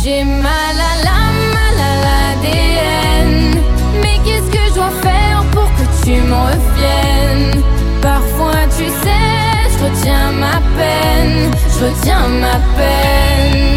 J'ai mal à l'âme, mal à l'ADN. Mais qu'est-ce que je dois faire pour que tu m'en reviennes? Parfois tu sais, je retiens ma peine, je retiens ma peine.